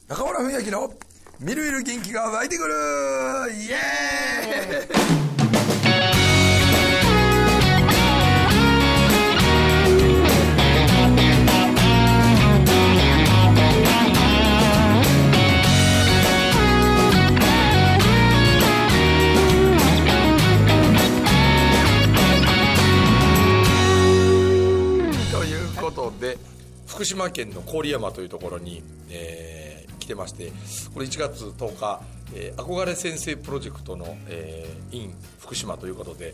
中村文明のみるみる元気が湧いてくるイエーイということで福島県の郡山というところに、来てまして、これ1月10日、憧れ先生プロジェクトの、in 福島ということで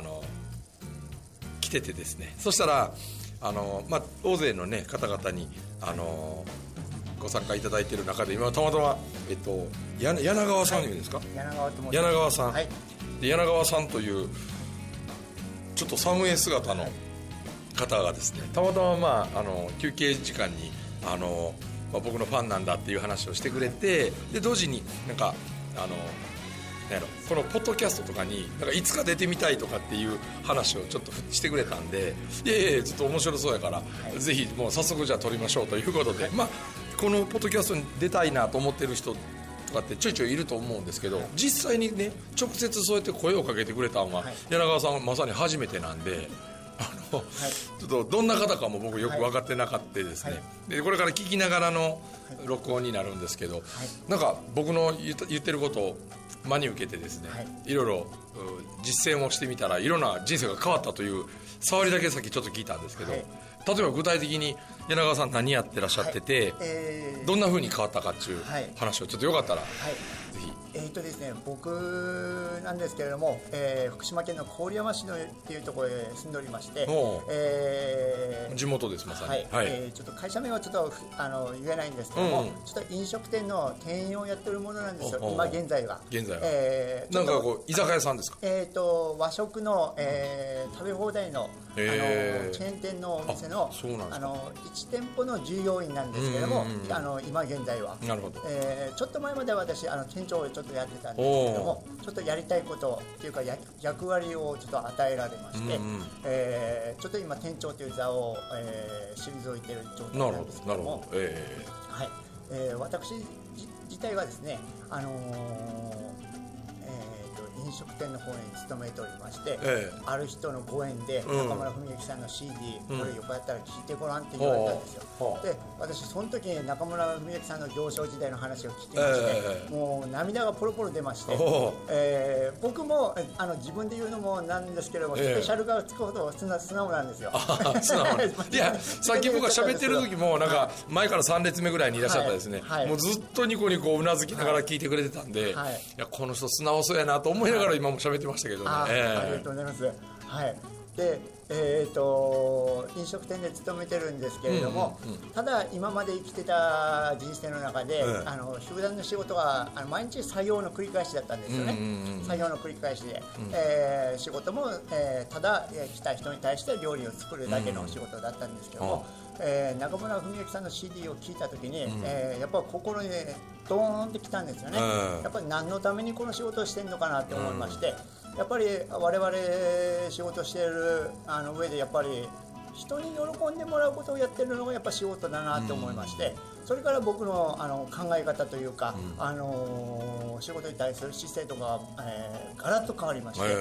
来ててですね、そしたら大勢の、ね、方々にご参加いただいている中で今たまたま、柳川さんというんですか、柳川さん、はい、で柳川さんというちょっとサムエ姿の方がですね、たまたま、休憩時間に僕のファンなんだっていう話をしてくれて、で同時になんかこのポッドキャストとかになんかいつか出てみたいとかっていう話をちょっとしてくれたんで、ちょっと面白そうやから、はい、ぜひもう早速じゃあ撮りましょうということで、このポッドキャストに出たいなと思ってる人とかってちょいちょいいると思うんですけど、実際にね直接そうやって声をかけてくれたのは、柳川さんまさに初めてなんで、ちょっとどんな方かも僕よく分かってなかったですね、でこれから聞きながらの録音になるんですけど、なんか僕の言ってることを真に受けてですね、いろいろ実践をしてみたらいろんな人生が変わったという触りだけさっきちょっと聞いたんですけど、例えば具体的に柳川さん何やってらっしゃってて、どんな風に変わったかっていう話をちょっとよかったら、ぜひ。 ですね、僕なんですけれども、福島県の郡山市のっていうところへ住んでおりまして、 地元ですまさに、 ちょっと会社名はちょっと言えないんですけども、ちょっと飲食店の店員をやってるものなんですよ、今現在は。 なんかこう居酒屋さんですか？ 和食の、食べ放題の、チェーン店のお店の1店舗の従業員なんですけども、今現在は。なるほど。ちょっと前までは私店長をちょっとやってたんですけども、ちょっとやりたいことっていうか役割をちょっと与えられまして、ちょっと今店長という座を、退いている状態なんですけども、私自体はですね、飲食店の方に勤めておりまして、ある人のご縁で中村文幸さんの CD、これよかったら聴いてごらんって言われたんですよ。で私その時に中村文幸さんの幼少時代の話を聞きまして、もう涙がポロポロ出まして、僕も自分で言うのもなんですけれども、スペシャルがつくほど素直なんですよ。 いやさっき僕が喋ってる時もなんか前から3列目ぐらいにいらっしゃったですね、もうずっとニコニコうなずきながら聞いてくれてたんで、いやこの人素直そうやなと思いながら今も喋ってましたけどね。 ありがとうございます。で、飲食店で勤めてるんですけれども、ただ今まで生きてた人生の中で、集団の仕事が毎日作業の繰り返しだったんですよね。作業の繰り返しで、仕事も、ただ来た人に対して料理を作るだけの仕事だったんですけども、中村文幸さんの CD を聴いた時に、やっぱ心に、ドーンってきたんですよね。やっぱり何のためにこの仕事をしてるのかなって思いまして、やっぱり我々仕事している上でやっぱり人に喜んでもらうことをやってるのがやっぱ仕事だなと思いまして、それから僕の考え方というか、仕事に対する姿勢とか、ガラッと変わりまして、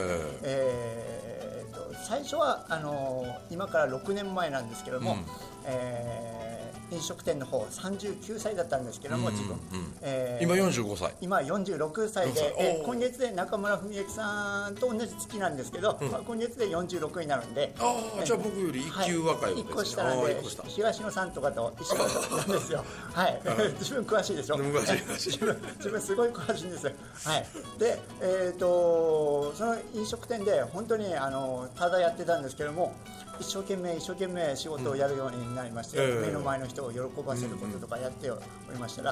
最初は今から6年前なんですけども、飲食店の方39歳だったんですけども、自分、 今45歳今46歳で、今月で中村文幸さんと同じ月なんですけど、今月で46になるんで、 じゃあ僕より1級若いわけですね。 1個下なんで東野さんとかと一緒なんですよ。自分詳しいでしょ。自分すごい詳しいんですよ。で、その飲食店で本当にただやってたんですけども、一生懸命仕事をやるようになりまして、目の前の人を喜ばせることとかやっておりましたら、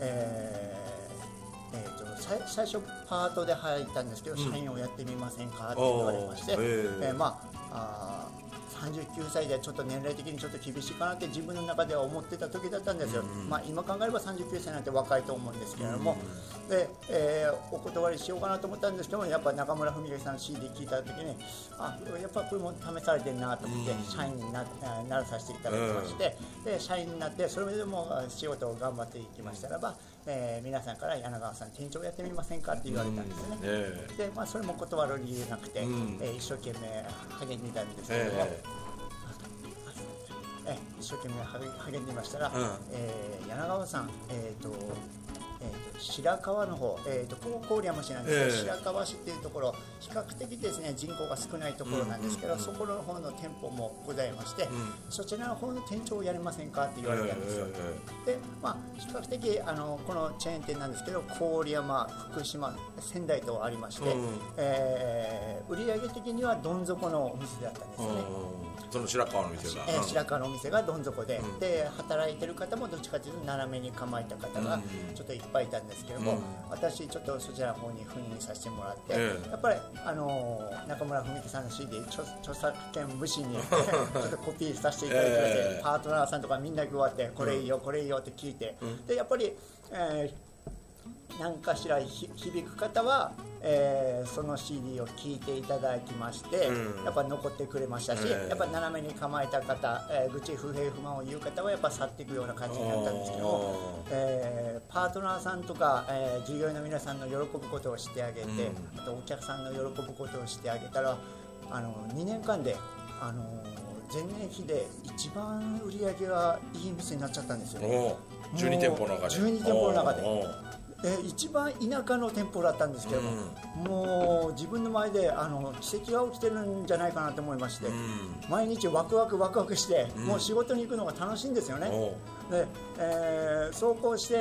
最初パートで入ったんですけど、社員をやってみませんかって言われまして、 39歳でちょっと年齢的にちょっと厳しいかなって自分の中では思ってた時だったんですよ、今考えれば39歳なんて若いと思うんですけれども、で、お断りしようかなと思ったんですけども、やっぱ中村文明さんの CD 聞いた時にやっぱこれも試されてるなと思って、社員にならさせていただきまして、で社員になってそれでも仕事を頑張っていきましたらば、皆さんから柳川さん店長やってみませんかって言われたんですね、でそれも断る理由なくて、一生懸命励んでいたんですけれども、一生懸命励んでいましたら、柳川さん、白河の方、郡山市なんですけど、白河市っていうところ比較的ですね人口が少ないところなんですけど、そこの方の店舗もございまして、そちらの方の店長をやりませんかって言われたんですよ、で比較的このチェーン店なんですけど、郡山、福島、仙台とありまして、売上的にはどん底のお店だったんですね、 その白河の店が、 白河のお店がどん底で、で働いてる方もどっちかというと斜めに構えた方がちょっといっぱいいたんですけども、私ちょっとそちらの方に赴任させてもらって、やっぱり中村文樹さんの CD 著作権無視にちょっとコピーさせていただいて、パートナーさんとかみんな加わってこれいいよこれいいよって聞いて、でやっぱり、何かしら響く方は、その CD を聴いていただきまして、やっぱ残ってくれましたし、やっぱ斜めに構えた方、愚痴不平不満を言う方はやっぱ去っていくような感じになったんですけども、パートナーさんとか、従業員の皆さんの喜ぶことをしてあげて、あとお客さんの喜ぶことをしてあげたら、2年間で前年比で一番売り上げがいい店になっちゃったんですよね。 12店舗の中で 12店舗の中で一番田舎の店舗だったんですけども、もう自分の前で奇跡が起きてるんじゃないかなと思いまして、毎日ワクワクして、もう仕事に行くのが楽しいんですよね。で、そうこうして、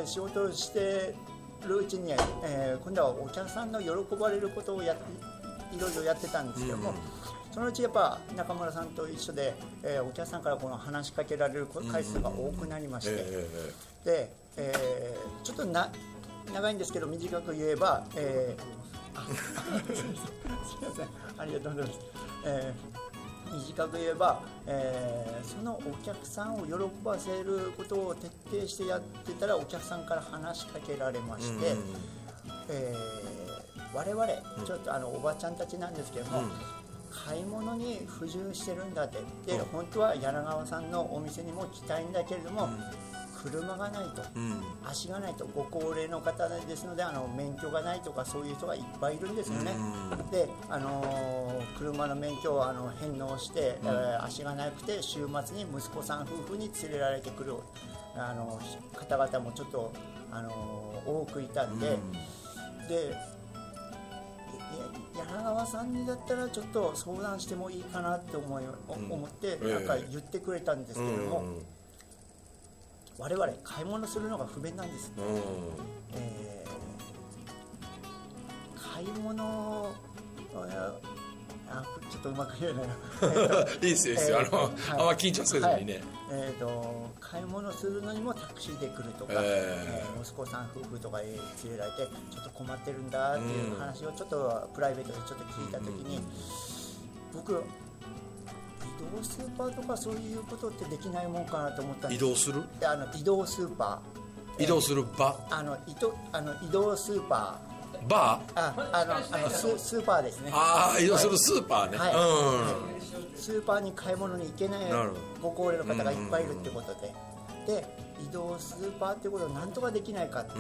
仕事をしてるうちに、今度はお客さんの喜ばれることをいろいろやってたんですけども、そのうちやっぱ中村さんと一緒で、お客さんからこの話しかけられる回数が多くなりまして、で、ちょっと長いんですけど短く言えば、すみません、ありがとうございます。短く言えば、そのお客さんを喜ばせることを徹底してやってたらお客さんから話しかけられまして、我々ちょっとおばちゃんたちなんですけども、買い物に不自由してるんだって、で本当は柳川さんのお店にも来たいんだけれども、車がないと、足がないと、ご高齢の方ですので免許がないとかそういう人がいっぱいいるんですよね。で、車の免許を返納して、足がなくて週末に息子さん夫婦に連れられてくる方々もちょっと多くいたんで、で柳川さんにだったらちょっと相談してもいいかなって思ってなんか言ってくれたんですけれども、我々買い物するのが不便なんです、買い物ちょっとうまく言えないな、 いいですよ、いいですよ、あんま緊張せずにね、 買い物するのにもタクシーで来るとか、息子さん夫婦とかへ連れられてちょっと困ってるんだっていう話をちょっとプライベートでちょっと聞いた時に、僕移動スーパーとかそういうことってできないもんかなと思ったんです。 移動する？ 移動スーパー、 移動する場？ 移動スーパー、 バースーパーですね。 移動するスーパーね、 スーパーに買い物に行けないご高齢の方がいっぱいいるってことで、で移動スーパーってことをなんとかできないかって、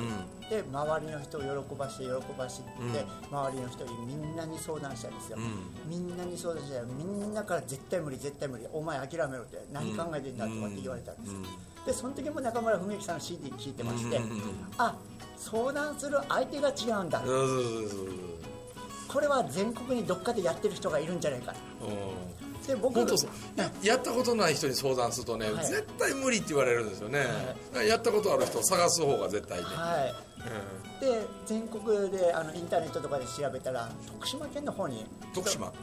で周りの人を喜ばしてって、周りの人にみんなに相談したんですよ、みんなに相談したらみんなから絶対無理お前諦めろって何考えてんだとかって言われたんです、でその時も中村文之さんの CD 聞いてまして、相談する相手が違うんだ、これは全国にどっかでやってる人がいるんじゃないかで、僕やったことない人に相談するとね、絶対無理って言われるんですよね、やったことある人を探す方が絶対ね、で全国でインターネットとかで調べたら徳島県の方に徳島、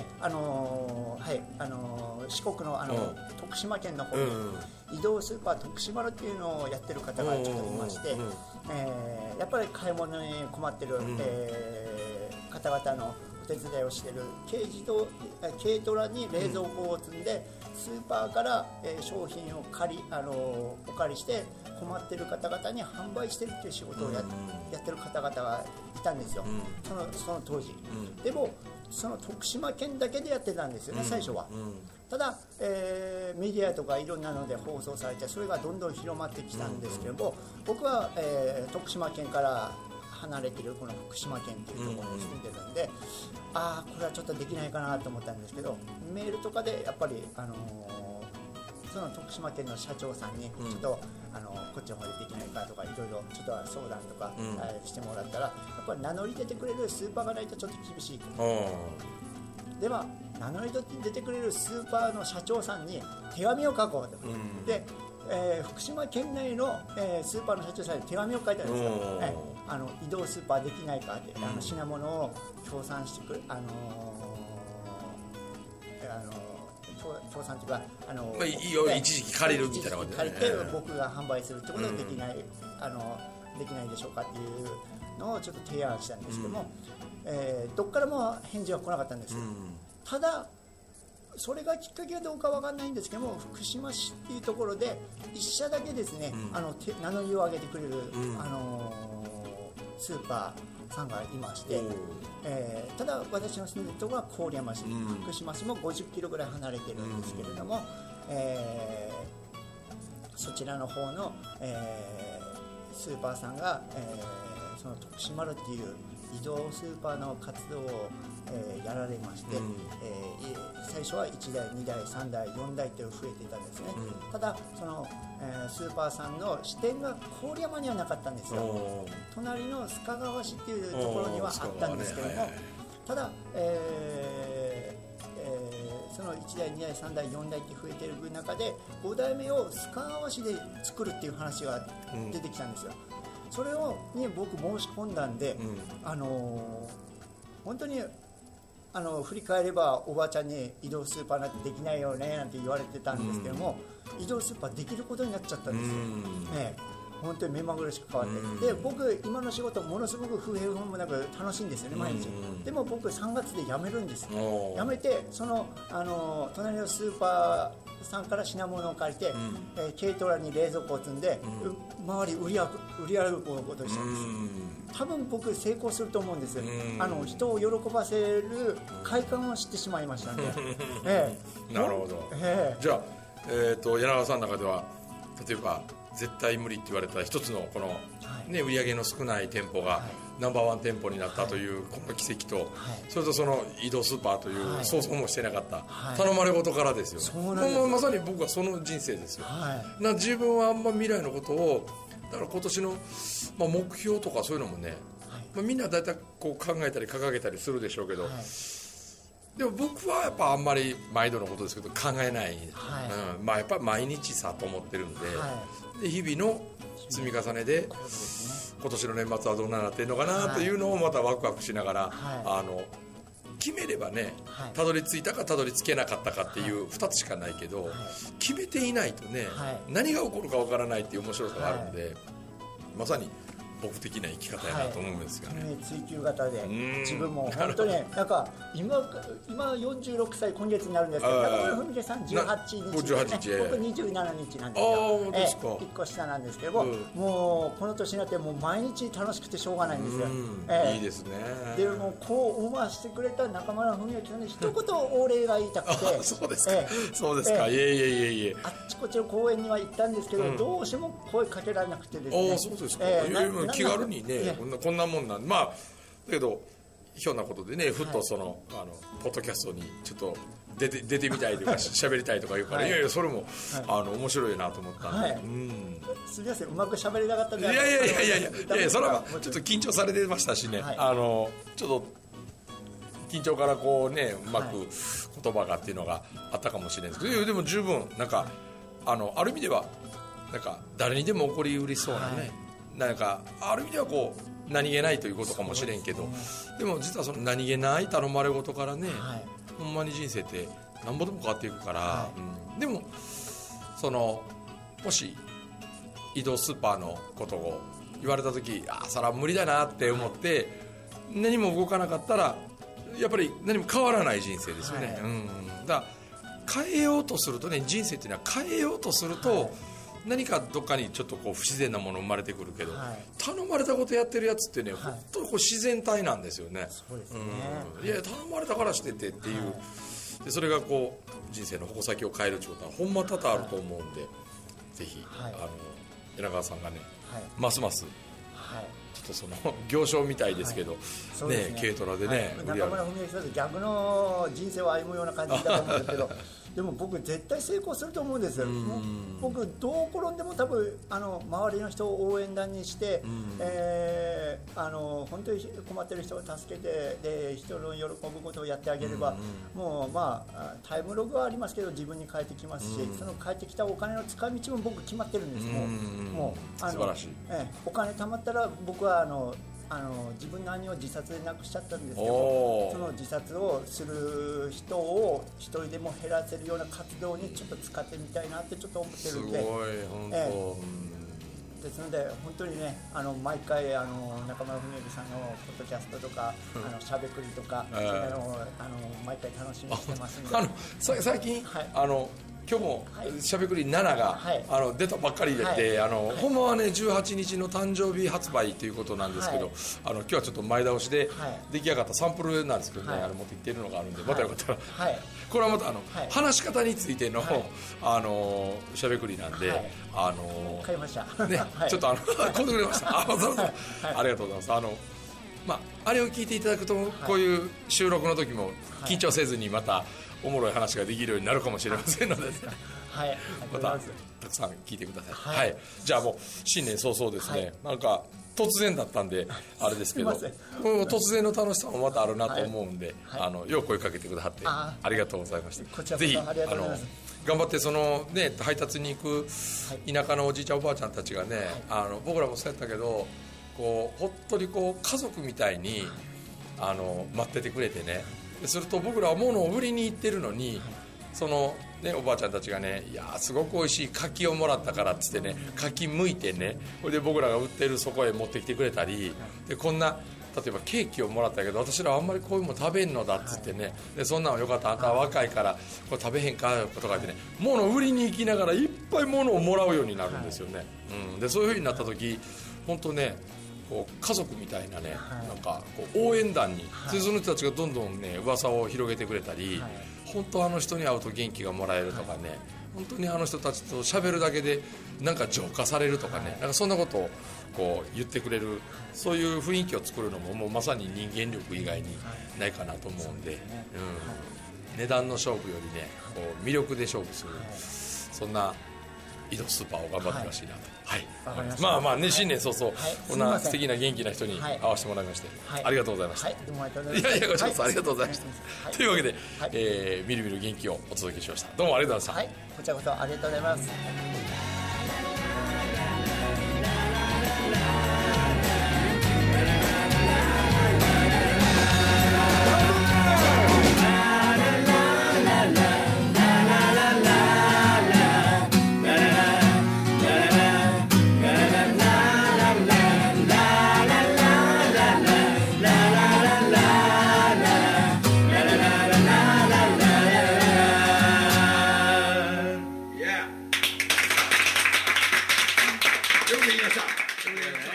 四国の徳島県の方に移動スーパー徳島っていうのをやってる方がちょっといまして、やっぱり買い物に困ってる、方々の手伝いをしている軽トラに冷蔵庫を積んで、スーパーから、商品をお借りして困っている方々に販売しているという仕事をやってる方々がいたんですよ、その当時、でもその徳島県だけでやってたんですよね、最初は。ただ、メディアとかいろんなので放送されて、それがどんどん広まってきたんですけども、僕は、徳島県から離れているこの福島県というところに住んでるんで、これはちょっとできないかなと思ったんですけど、メールとかでやっぱり、その徳島県の社長さんにちょっと、こっちの方でできないかとかいろいろちょっと相談とか、してもらったら、やっぱり名乗り出てくれるスーパーがないとちょっと厳しい。では名乗り出てくれるスーパーの社長さんに手紙を書こうと、で、福島県内の、スーパーの社長さんに手紙を書いたんですよ、移動スーパーできないかって、品物を協賛してくる、協賛というか一時期借りるみたいなことで、 借りて僕が販売するってことはできない、できないでしょうかっていうのをちょっと提案したんですけども、どっからも返事は来なかったんです、ただそれがきっかけはどうかわかんないんですけども、福島市っていうところで1社だけですね、名乗りを上げてくれる、スーパーさんがいまして、ただ私の住んでいるところは郡山市、福島市も50キロぐらい離れてるんですけれども、そちらの方の、スーパーさんが、その徳島るっていう移動スーパーの活動を、やられまして、最初は1台2台3台4台と増えていたんですね、ただその、スーパーさんの支店が郡山にはなかったんですよ。隣の須賀川市っていうところにはあったんですけども、ただ、その1台2台3台4台って増えている中で5台目を須賀川市で作るっていう話が出てきたんですよ、それに僕申し込んだんで、本当に振り返ればおばあちゃんに移動スーパーなんてできないよねなんて言われてたんですけども、移動スーパーできることになっちゃったんですよ、本当に目まぐるしく変わって、で僕今の仕事ものすごく不平不満もなく楽しいんですよね、毎日。でも僕3月で辞めるんです。辞めてその、隣のスーパーさんから品物を借りて、軽トラに冷蔵庫を積んで、周り売り歩くことにしたんです。多分僕成功すると思うんですよ、人を喜ばせる快感を知ってしまいましたね、 なるほど、じゃあ、柳川さんの中では例えば絶対無理って言われた一つのこの、ね、売り上げの少ない店舗がナンバーワン店舗になったというこの奇跡と、それとその移動スーパーという想像もしてなかった頼まれ事からですよね、まさに僕はその人生ですよ、自分はあんま未来のことをだから今年の、目標とかそういうのもね、みんな大体こう考えたり掲げたりするでしょうけど、でも僕はやっぱあんまり毎度のことですけど考えない、やっぱ毎日さと思ってるんで、で日々の積み重ねで今年の年末はどんなになってるのかなというのをまたワクワクしながら、決めればね、たどり着いたかたどり着けなかったかっていう2つしかないけど、決めていないとね、何が起こるかわからないっていう面白さがあるので、まさに僕的な生き方やなと思うんですよね、 追求型で自分も本当になんか今46歳今月になるんですけど、中村文秀さん18日ですね、僕27日なんですよ、1個下なんですけども、もうこの年になってもう毎日楽しくてしょうがないんですよ、 いいですね。 でもこう思わせてくれた中村文秀さんに一言お礼が言いたくてそうですか、そうですか、いえあっちこっちの公園には行ったんですけど、どうしても声かけられなくてですね、 そうですか、気軽にね、こんなもんなんで、だけどひょんなことでね、ふっとその、ポッドキャストにちょっと出てみたいとか喋りたいとか言うから、いやそれも、面白いなと思ったんで、 すみません、うまく喋れなかったんで、いやそれはちょっと緊張されてましたしね、ちょっと緊張からこうね、うまく言葉がっていうのがあったかもしれないですけど、でも十分なんかある意味ではなんか誰にでも起こりうりそうなね、なんかある意味ではこう何気ないということかもしれんけど、でも実はその何気ない頼まれ事からね、ほんまに人生ってなんぼでも変わっていくから、でもそのもし移動スーパーのことを言われた時、それは無理だなって思って、何も動かなかったらやっぱり何も変わらない人生ですよね、だから変えようとするとね、人生っていうのは変えようとすると、何かどっかにちょっとこう不自然なもの生まれてくるけど、頼まれたことやってるやつってね、本当にこう自然体なんですよね。 そうですね、 いや頼まれたからしててっていう、でそれがこう人生の矛先を変えるってことはほんま多々あると思うんで、ぜひ、柳川さんがね、ますます、ちょっとその行商みたいですけど、ね、軽トラでね、 中村文明さんと逆の人生を歩むような感じだと思うんですけどでも僕絶対成功すると思うんですよ。僕どう転んでも多分周りの人を応援団にして、本当に困ってる人を助けて、で人の喜ぶことをやってあげれば、もうまあタイムログはありますけど自分に返ってきますし、その返ってきたお金の使い道も僕決まってるんです。もう素晴らしい。 お金貯まったら僕は自分の兄を自殺で亡くしちゃったんですけど、その自殺をする人を一人でも減らせるような活動にちょっと使ってみたいなってちょっと思ってるんで、 すごい本当、 ですので本当にね、毎回中村文明さんのポッドキャストとかしゃべくりとか、そういうのを毎回楽しみにしてますんで、 最近、今日もしゃべくり7が、出たばっかりで、ほんまはね18日の誕生日発売ということなんですけど、今日はちょっと前倒しで出来上がったサンプルなんですけどね、持っていってるのがあるんで、またよかったら、これはまた話し方についての、しゃべくりなんで、 買いましたね、ちょっと買ってくれましたありがとうございます。あれを聞いていただくと、こういう収録の時も緊張せずにまたおもろい話ができるようになるかもしれませんので、またたくさん聞いてください。じゃあもう新年早々ですね、なんか突然だったんであれですけど、突然の楽しさもまたあるなと思うんで、よう声かけてくださってありがとうございました。ぜひ頑張ってその、ね、配達に行く田舎のおじいちゃんおばあちゃんたちがね、僕らもそうやったけど、こう本当にこう家族みたいに待っててくれてね、すると僕らは物を売りに行ってるのに、そのね、おばあちゃんたちがね、いやすごく美味しい柿をもらったからっつってね、柿剥いてね、それで僕らが売ってるそこへ持ってきてくれたり、でこんな例えばケーキをもらったけど、私らはあんまりこういうの食べんのだっつってね、でそんなのよかった、あんたは若いからこれ食べへんかとか言ってね、物を売りに行きながらいっぱい物をもらうようになるんですよね。でそういう風になった時、本当ね、こう家族みたいなね、なんかこう応援団に、その人たちがどんどんね噂を広げてくれたり、本当あの人に会うと元気がもらえるとかね、本当にあの人たちと喋るだけでなんか浄化されるとかね、なんかそんなことをこう言ってくれる、そういう雰囲気を作るのももうまさに人間力以外にないかなと思うんで、値段の勝負よりね、こう魅力で勝負する、そんな井戸スーパーを頑張ってほしいなと。まあまあね、新年早々、こんな素敵な元気な人に会わせてもらいまして、ありがとうございました。いやこちらこそありがとうございました。というわけで、みるみる元気をお届けしました。どうもありがとうございました。 こちらこそありがとうございます。 よくできました。